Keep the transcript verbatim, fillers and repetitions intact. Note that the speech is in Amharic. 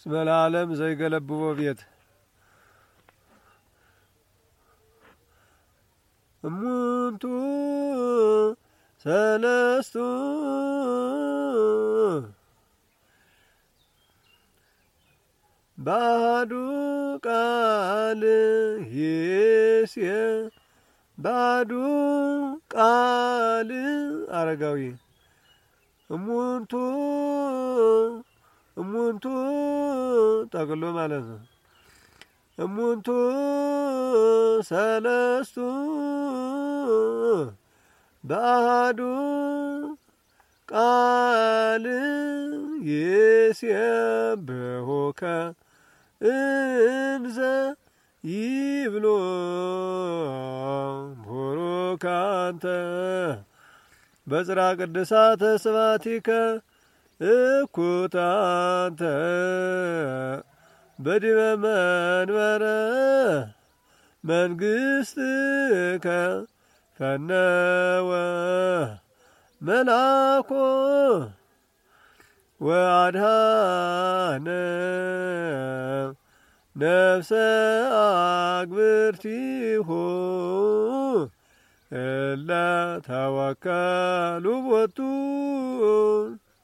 እስመ ለዓለም ዘይገለብቦ ቤት እሙንቱ ሰለስቱ ባዱ ቃል ይእዜ ባዱ ቃል አረጋዊ እሙንቱ እሙንቱ ጠቅሎ ማለት ነው። እሙንቱ ሰለስቱ ባዱ ቃል ይሴብሑከ እንዘ ይብሎ ቡሩክ አንተ በጽርሐ ቅድሳተ ስብሐቲከ እኩት አንተ በዲበ መንበረ መንግሥትከ ፈነወ መልአኮ ወአድኀነ ነፍሰ አግብርቲሁ እለ ተወከሉ ቦቱ